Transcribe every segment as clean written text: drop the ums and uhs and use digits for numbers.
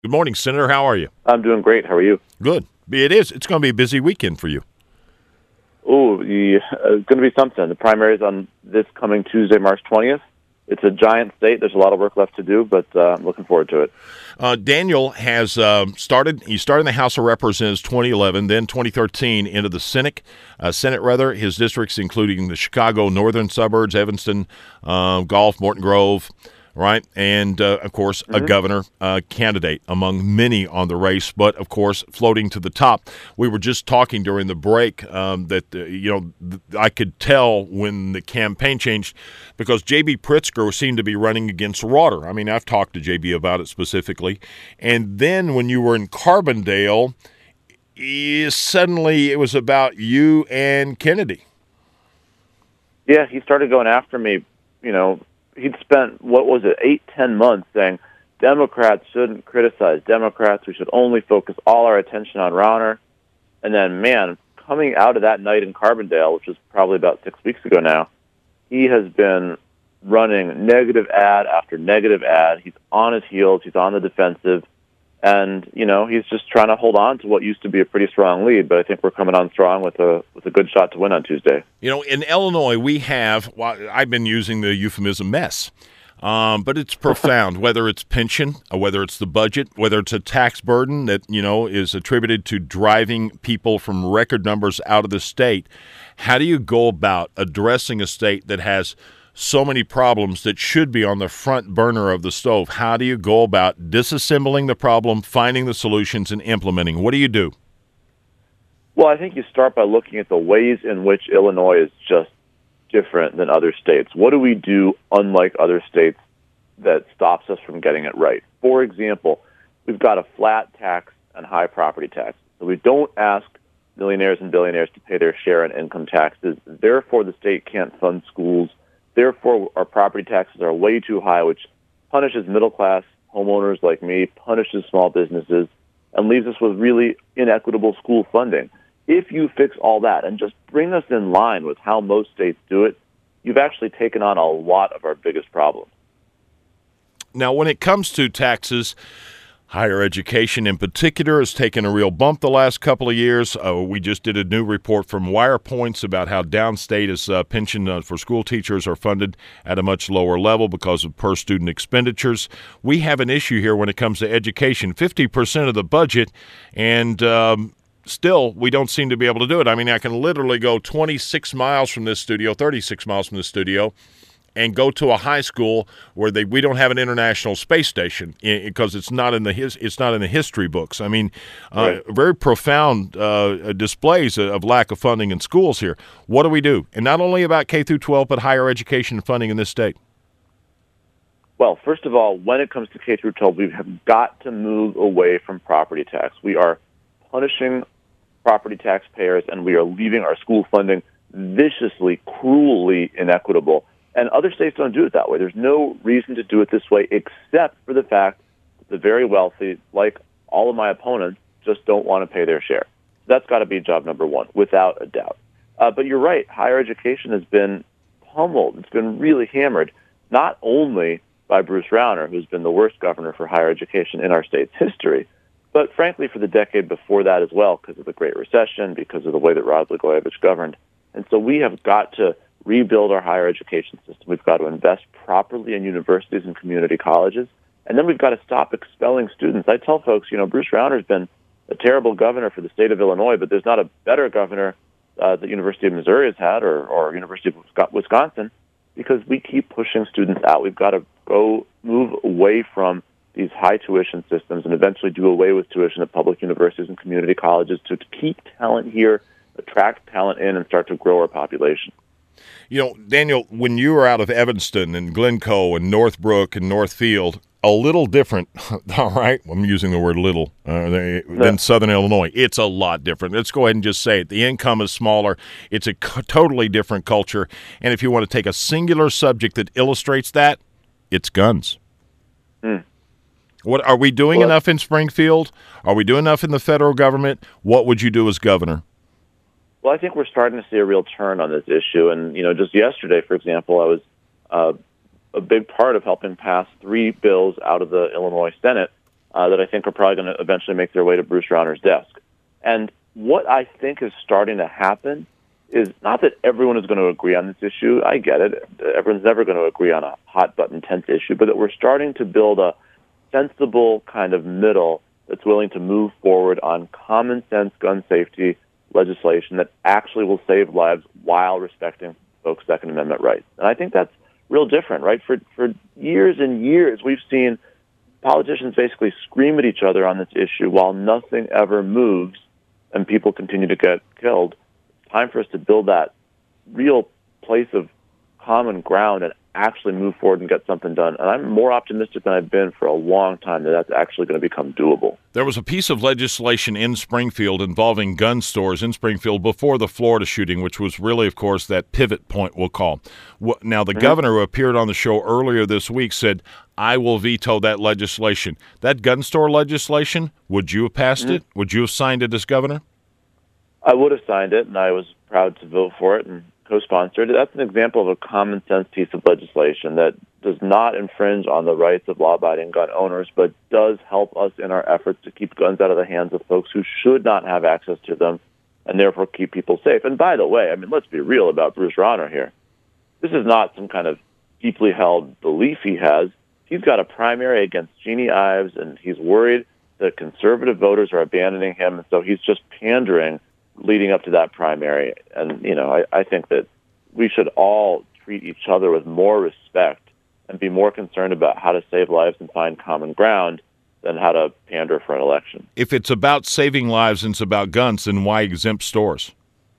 Good morning, Senator. How are you? I'm doing great. How are you? Good. It is. It's going to be a busy weekend for you. Oh, it's going to be something. The primary's on this coming Tuesday, March 20th. It's a giant state. There's a lot of work left to do, but I'm looking forward to it. Daniel has started. He started in the House of Representatives 2011, then 2013 into the Senate. His districts including the Chicago northern suburbs, Evanston, Gulf, Morton Grove, right? And, of course, a governor candidate among many on the race, but, of course, floating to the top. We were just talking during the break I could tell when the campaign changed because J.B. Pritzker seemed to be running against water. I mean, I've talked to J.B. about it specifically. And then when you were in Carbondale, suddenly it was about you and Kennedy. Yeah, he started going after me, He'd spent, 8-10 months saying Democrats shouldn't criticize Democrats. We should only focus all our attention on Rauner. And then, coming out of that night in Carbondale, which was probably about 6 weeks ago now, he has been running negative ad after negative ad. He's on his heels. He's on the defensive. And, he's just trying to hold on to what used to be a pretty strong lead. But I think we're coming on strong with a good shot to win on Tuesday. In Illinois, we have, I've been using the euphemism mess, but it's profound, whether it's pension, or whether it's the budget, whether it's a tax burden that, is attributed to driving people from record numbers out of the state. How do you go about addressing a state that has so many problems that should be on the front burner of the stove? How do you go about disassembling the problem, finding the solutions, and implementing? What do you do? Well, I think you start by looking at the ways in which Illinois is just different than other states. What do we do unlike other states that stops us from getting it right? For example, we've got a flat tax and high property tax. So we don't ask millionaires and billionaires to pay their share in income taxes. Therefore, the state can't fund schools. Therefore, our property taxes are way too high, which punishes middle-class homeowners like me, punishes small businesses, and leaves us with really inequitable school funding. If you fix all that and just bring us in line with how most states do it, you've actually taken on a lot of our biggest problems. Now, when it comes to taxes, higher education in particular has taken a real bump the last couple of years. We just did a new report from WirePoints about how downstate pension for school teachers are funded at a much lower level because of per-student expenditures. We have an issue here when it comes to education, 50% of the budget, and still we don't seem to be able to do it. I mean, I can literally go 26 miles from this studio, 36 miles from this studio, and go to a high school where we don't have an international space station because it's not in the history books. I mean, right. Very profound displays of lack of funding in schools here. What do we do? And not only about K through 12, but higher education funding in this state. Well, first of all, when it comes to K through 12, we have got to move away from property tax. We are punishing property taxpayers, and we are leaving our school funding viciously, cruelly inequitable. And other states don't do it that way. There's no reason to do it this way except for the fact that the very wealthy, like all of my opponents, just don't want to pay their share. That's got to be job number one, without a doubt. But you're right. Higher education has been pummeled. It's been really hammered, not only by Bruce Rauner, who's been the worst governor for higher education in our state's history, but frankly for the decade before that as well, because of the Great Recession, because of the way that Rod Blagojevich governed. And so we have got to rebuild our higher education system. We've got to invest properly in universities and community colleges. And then we've got to stop expelling students. I tell folks, Bruce Rauner's been a terrible governor for the state of Illinois, but there's not a better governor that University of Missouri has had or University of Wisconsin, because we keep pushing students out. We've got to move away from these high tuition systems and eventually do away with tuition at public universities and community colleges to keep talent here, attract talent in, and start to grow our population. Daniel, when you were out of Evanston and Glencoe and Northbrook and Northfield, a little different, all right? I'm using the word little, than Southern Illinois. It's a lot different. Let's go ahead and just say it. The income is smaller. It's a totally different culture. And if you want to take a singular subject that illustrates that, it's guns. What are we doing enough in Springfield? Are we doing enough in the federal government? What would you do as governor? Well, I think we're starting to see a real turn on this issue. And, just yesterday, for example, I was a big part of helping pass 3 bills out of the Illinois Senate that I think are probably going to eventually make their way to Bruce Rauner's desk. And what I think is starting to happen is not that everyone is going to agree on this issue. I get it. Everyone's never going to agree on a hot-button tense issue, but that we're starting to build a sensible kind of middle that's willing to move forward on common-sense gun safety legislation that actually will save lives while respecting folks' Second Amendment rights. And I think that's real different, right? For years and years, we've seen politicians basically scream at each other on this issue while nothing ever moves and people continue to get killed. It's time for us to build that real place of common ground and actually move forward and get something done. And I'm more optimistic than I've been for a long time that that's actually going to become doable. There was a piece of legislation in Springfield involving gun stores in Springfield before the Florida shooting, which was really, of course, that pivot point we'll call. Now, the governor who appeared on the show earlier this week said, I will veto that legislation. That gun store legislation, would you have passed it? Would you have signed it as governor? I would have signed it, and I was proud to vote for it and co-sponsored it. That's an example of a common sense piece of legislation that does not infringe on the rights of law-abiding gun owners, but does help us in our efforts to keep guns out of the hands of folks who should not have access to them and therefore keep people safe. And by the way, I mean, let's be real about Bruce Rauner here. This is not some kind of deeply held belief he has. He's got a primary against Jeannie Ives, and he's worried that conservative voters are abandoning him, and so he's just pandering leading up to that primary. And, you know, I think that we should all treat each other with more respect and be more concerned about how to save lives and find common ground than how to pander for an election. If it's about saving lives and it's about guns, then why exempt stores?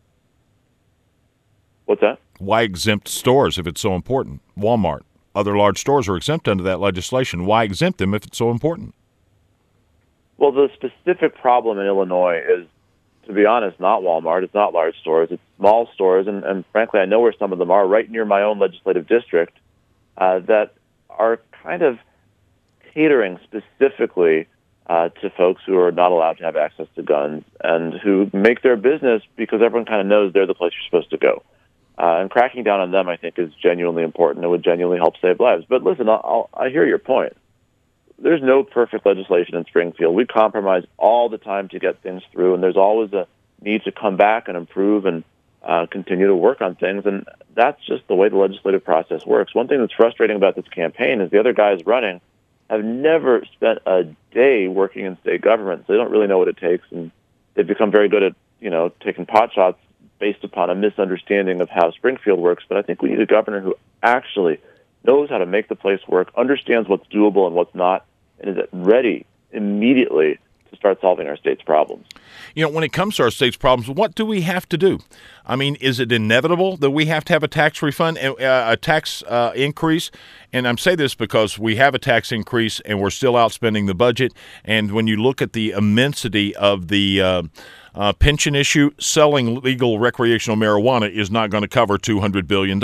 What's that? Why exempt stores if it's so important? Walmart, other large stores are exempt under that legislation. Why exempt them if it's so important? Well, the specific problem in Illinois is, to be honest, not Walmart. It's not large stores. It's small stores, and frankly, I know where some of them are, right near my own legislative district, that are kind of catering specifically to folks who are not allowed to have access to guns and who make their business because everyone kind of knows they're the place you're supposed to go. And cracking down on them, I think, is genuinely important. It would genuinely help save lives. But listen, I hear your point. There's no perfect legislation in Springfield. We compromise all the time to get things through, and there's always a need to come back and improve and continue to work on things, and that's just the way the legislative process works. One thing that's frustrating about this campaign is the other guys running have never spent a day working in state government, so they don't really know what it takes, and they've become very good at, you know, taking pot shots based upon a misunderstanding of how Springfield works. But I think we need a governor who actually knows how to make the place work, understands what's doable and what's not, and is ready immediately to start solving our state's problems. You know, when it comes to our state's problems, what do we have to do? I mean, is it inevitable that we have to have a tax refund, a tax increase? And I'm saying this because we have a tax increase and we're still outspending the budget. And when you look at the immensity of the pension issue, selling legal recreational marijuana is not going to cover $200 billion.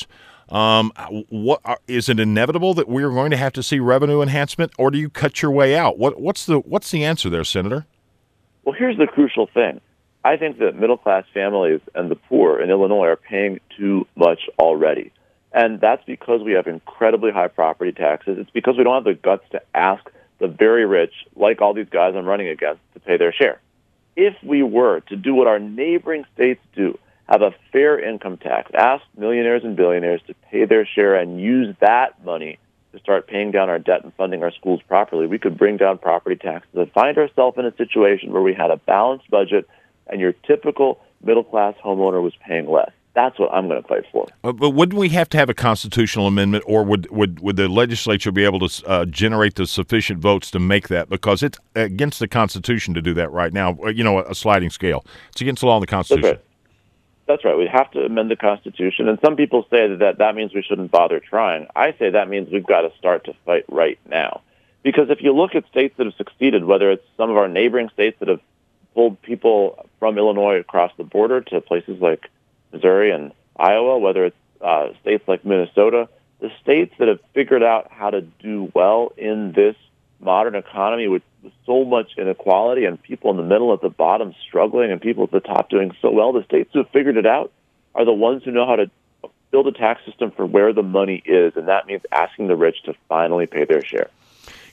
Is it inevitable that we're going to have to see revenue enhancement, or do you cut your way out? What's the answer there, Senator? Well, here's the crucial thing. I think that middle-class families and the poor in Illinois are paying too much already. And that's because we have incredibly high property taxes. It's because we don't have the guts to ask the very rich, like all these guys I'm running against, to pay their share. If we were to do what our neighboring states do, have a fair income tax, ask millionaires and billionaires to pay their share and use that money to start paying down our debt and funding our schools properly, we could bring down property taxes and find ourselves in a situation where we had a balanced budget and your typical middle-class homeowner was paying less. That's what I'm going to fight for. But wouldn't we have to have a constitutional amendment, or would the legislature be able to generate the sufficient votes to make that? Because it's against the Constitution to do that right now. You know, a sliding scale. It's against the law and the Constitution. That's right. We have to amend the Constitution. And some people say that means we shouldn't bother trying. I say that means we've got to start to fight right now. Because if you look at states that have succeeded, whether it's some of our neighboring states that have pulled people from Illinois across the border to places like Missouri and Iowa, whether it's states like Minnesota, the states that have figured out how to do well in this modern economy with so much inequality and people in the middle at the bottom struggling and people at the top doing so well, the states who have figured it out are the ones who know how to build a tax system for where the money is, and that means asking the rich to finally pay their share.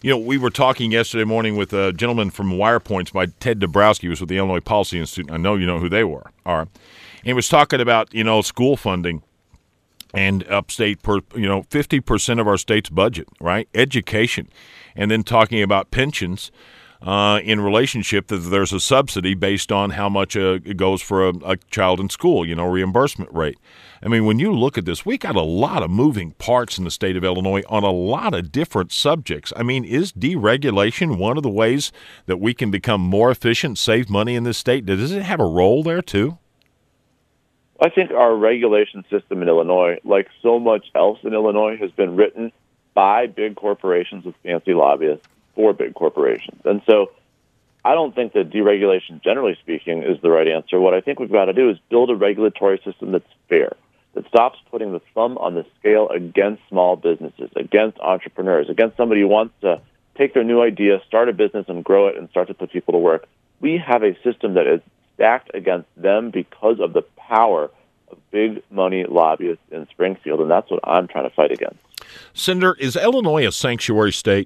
We were talking yesterday morning with a gentleman from WirePoints by Ted Dabrowski, who was with the Illinois Policy Institute. I know you know who they are. And he was talking about, school funding and upstate, 50% of our state's budget, right? Education. And then talking about pensions in relationship that there's a subsidy based on how much it goes for a child in school, reimbursement rate. I mean, when you look at this, we got a lot of moving parts in the state of Illinois on a lot of different subjects. I mean, is deregulation one of the ways that we can become more efficient, save money in this state? Does it have a role there, too? I think our regulation system in Illinois, like so much else in Illinois, has been written by big corporations with fancy lobbyists for big corporations. And so I don't think that deregulation, generally speaking, is the right answer. What I think we've got to do is build a regulatory system that's fair, that stops putting the thumb on the scale against small businesses, against entrepreneurs, against somebody who wants to take their new idea, start a business and grow it and start to put people to work. We have a system that is stacked against them because of the power of big money lobbyists in Springfield, and that's what I'm trying to fight against. Senator, is Illinois a sanctuary state?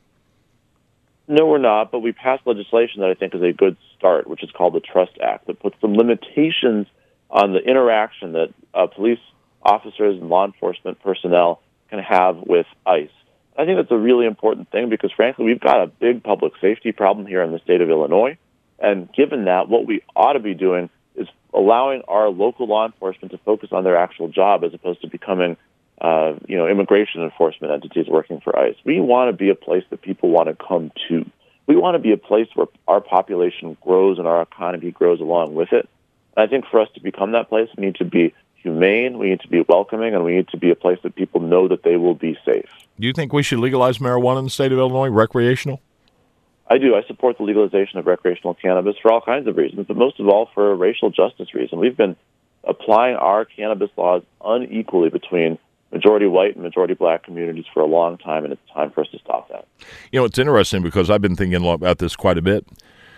No, we're not, but we passed legislation that I think is a good start, which is called the Trust Act, that puts some limitations on the interaction that police officers and law enforcement personnel can have with ICE. I think that's a really important thing because, frankly, we've got a big public safety problem here in the state of Illinois. And given that, what we ought to be doing is allowing our local law enforcement to focus on their actual job as opposed to becoming immigration enforcement entities working for ICE. We want to be a place that people want to come to. We want to be a place where our population grows and our economy grows along with it. And I think for us to become that place, we need to be humane, we need to be welcoming, and we need to be a place that people know that they will be safe. Do you think we should legalize marijuana in the state of Illinois, recreational? I do. I support the legalization of recreational cannabis for all kinds of reasons, but most of all for a racial justice reason. We've been applying our cannabis laws unequally between majority white and majority black communities for a long time, and it's time for us to stop that. It's interesting because I've been thinking about this quite a bit.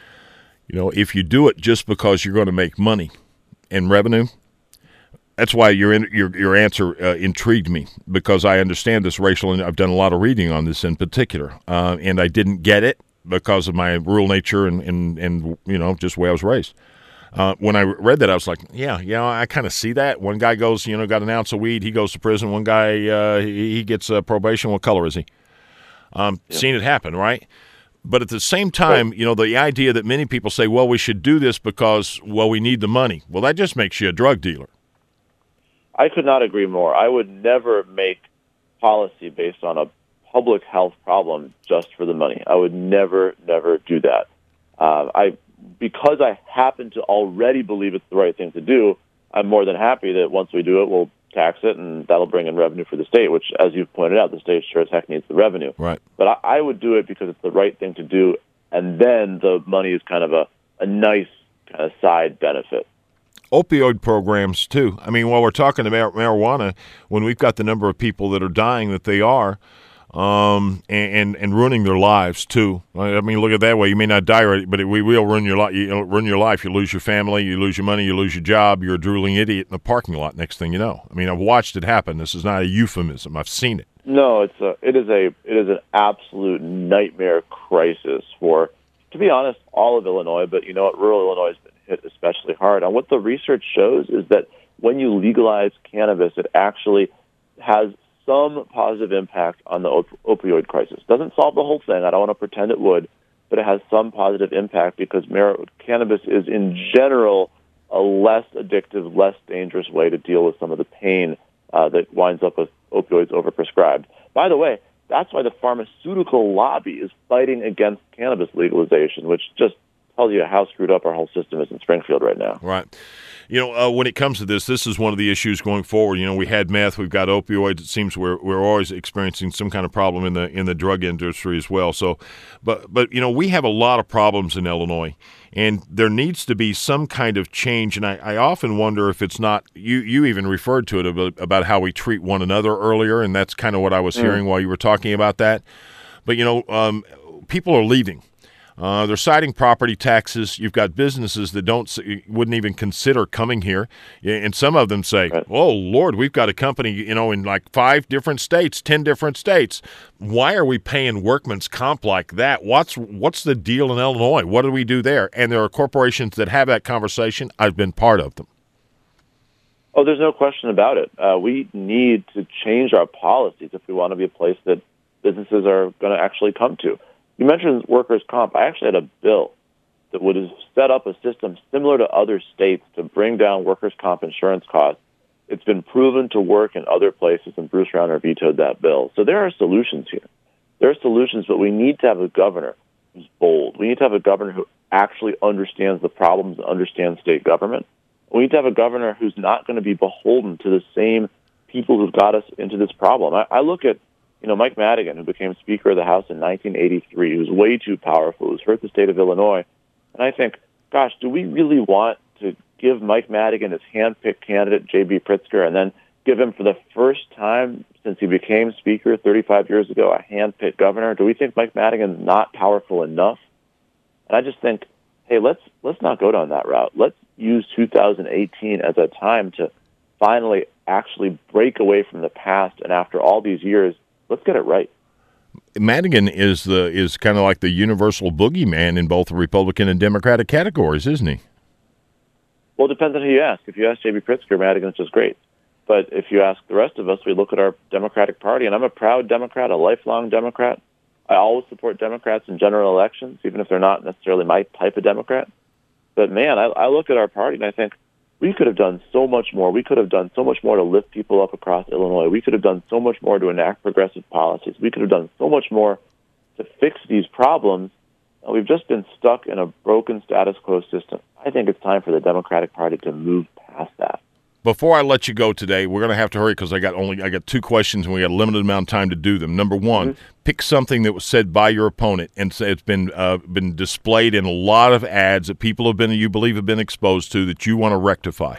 If you do it just because you're going to make money and revenue, that's why your answer intrigued me, because I understand this racial, and I've done a lot of reading on this in particular, and I didn't get it because of my rural nature and just the way I was raised. When I read that, I was like, I kind of see that. One guy goes, got an ounce of weed, he goes to prison. One guy, he gets probation. What color is he? Seen it happen, right? But at the same time, the idea that many people say, well, we should do this because, we need the money. Well, that just makes you a drug dealer. I could not agree more. I would never make policy based on a public health problem just for the money. I would never do that. Because I happen to already believe it's the right thing to do, I'm more than happy that once we do it, we'll tax it, and that'll bring in revenue for the state, which, as you've pointed out, the state sure as heck needs the revenue. Right. But I would do it because it's the right thing to do, and then the money is kind of a nice kind of side benefit. Opioid programs, too. I mean, while we're talking about marijuana, when we've got the number of people that are dying that they are, and ruining their lives too. I mean, look at it that way. You may not die already, but we will ruin your life. You ruin your life. You lose your family. You lose your money. You lose your job. You're a drooling idiot in the parking lot. Next thing you know. I mean, I've watched it happen. This is not a euphemism. I've seen it. No, it is an absolute nightmare crisis for, to be honest, all of Illinois. But rural Illinois has been hit especially hard. And what the research shows is that when you legalize cannabis, it actually has some positive impact on the opioid crisis. Doesn't solve the whole thing. I don't want to pretend it would, but it has some positive impact because cannabis is, in general, a less addictive, less dangerous way to deal with some of the pain that winds up with opioids overprescribed. By the way, that's why the pharmaceutical lobby is fighting against cannabis legalization, which just tells you how screwed up our whole system is in Springfield right now. Right. When it comes to this is one of the issues going forward. We had meth, we've got opioids. It seems we're always experiencing some kind of problem in the drug industry as well. So, but we have a lot of problems in Illinois, and there needs to be some kind of change. And I often wonder if it's not. You even referred to it about how we treat one another earlier, and that's kind of what I was hearing while you were talking about that. But people are leaving. They're citing property taxes. You've got businesses that wouldn't even consider coming here, and some of them say, Right. "Oh Lord, we've got a company, in like 5 different states, 10 different states. Why are we paying workman's comp like that? What's the deal in Illinois? What do we do there?" And there are corporations that have that conversation. I've been part of them. Oh, there's no question about it. We need to change our policies if we want to be a place that businesses are going to actually come to. You mentioned workers' comp. I actually had a bill that would have set up a system similar to other states to bring down workers' comp insurance costs. It's been proven to work in other places, and Bruce Rauner vetoed that bill. So there are solutions here. There are solutions, but we need to have a governor who's bold. We need to have a governor who actually understands the problems and understands state government. We need to have a governor who's not going to be beholden to the same people who've got us into this problem. I look at Mike Madigan, who became Speaker of the House in 1983, who's way too powerful, who's hurt the state of Illinois. And I think, gosh, do we really want to give Mike Madigan his hand-picked candidate, J.B. Pritzker, and then give him for the first time since he became Speaker 35 years ago a hand-picked governor? Do we think Mike Madigan's not powerful enough? And I just think, hey, let's not go down that route. Let's use 2018 as a time to finally actually break away from the past, and after all these years, let's get it right. Madigan is kind of like the universal boogeyman in both the Republican and Democratic categories, isn't he? Well, it depends on who you ask. If you ask J.B. Pritzker, Madigan's just great. But if you ask the rest of us, we look at our Democratic Party, and I'm a proud Democrat, a lifelong Democrat. I always support Democrats in general elections, even if they're not necessarily my type of Democrat. But, man, I look at our party, and I think we could have done so much more. We could have done so much more to lift people up across Illinois. We could have done so much more to enact progressive policies. We could have done so much more to fix these problems. And we've just been stuck in a broken status quo system. I think it's time for the Democratic Party to move past that. Before I let you go today, we're going to have to hurry because I got 2 questions and we got a limited amount of time to do them. Number one, pick something that was said by your opponent and say it's been displayed in a lot of ads that people you believe have been exposed to that you want to rectify.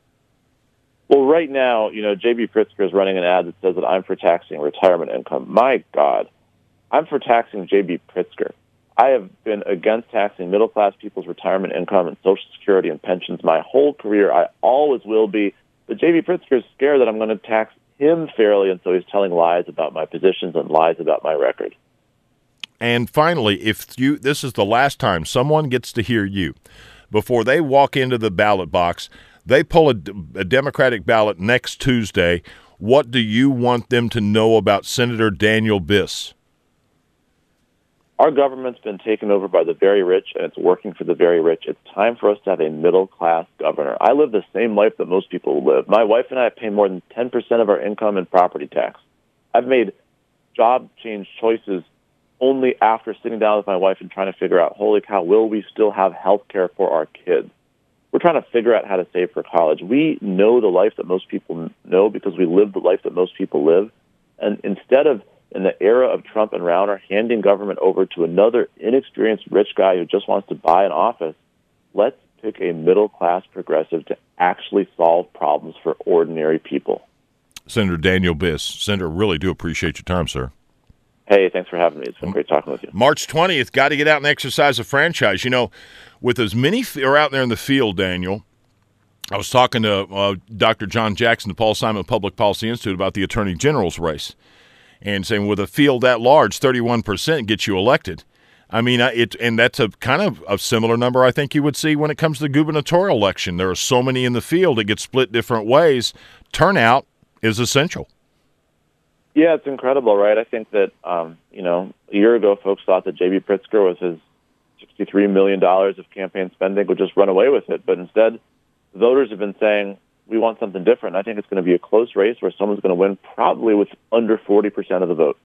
Well, right now, J.B. Pritzker is running an ad that says that I'm for taxing retirement income. My God, I'm for taxing J.B. Pritzker. I have been against taxing middle-class people's retirement income and Social Security and pensions my whole career. I always will be. But J.B. Pritzker is scared that I'm going to tax him fairly, and so he's telling lies about my positions and lies about my record. And finally, this is the last time someone gets to hear you. Before they walk into the ballot box, they pull a Democratic ballot next Tuesday. What do you want them to know about Senator Daniel Biss? Our government's been taken over by the very rich, and it's working for the very rich. It's time for us to have a middle-class governor. I live the same life that most people live. My wife and I pay more than 10% of our income in property tax. I've made job change choices only after sitting down with my wife and trying to figure out, holy cow, will we still have health care for our kids? We're trying to figure out how to save for college. We know the life that most people know because we live the life that most people live. And instead of, in the era of Trump and Rauner, handing government over to another inexperienced rich guy who just wants to buy an office, let's pick a middle-class progressive to actually solve problems for ordinary people. Senator Daniel Biss. Senator, really do appreciate your time, sir. Hey, thanks for having me. It's been great talking with you. March 20th, got to get out and exercise a franchise. With as many are out there in the field, Daniel, I was talking to Dr. John Jackson, the Paul Simon Public Policy Institute, about the Attorney General's race. And saying with a field that large, 31% gets you elected. I mean, and that's a kind of a similar number I think you would see when it comes to the gubernatorial election. There are so many in the field, it gets split different ways. Turnout is essential. Yeah, it's incredible, right? I think that, a year ago, folks thought that J.B. Pritzker with his $63 million of campaign spending would just run away with it. But instead, voters have been saying, we want something different. I think it's going to be a close race where someone's going to win probably with under 40% of the vote.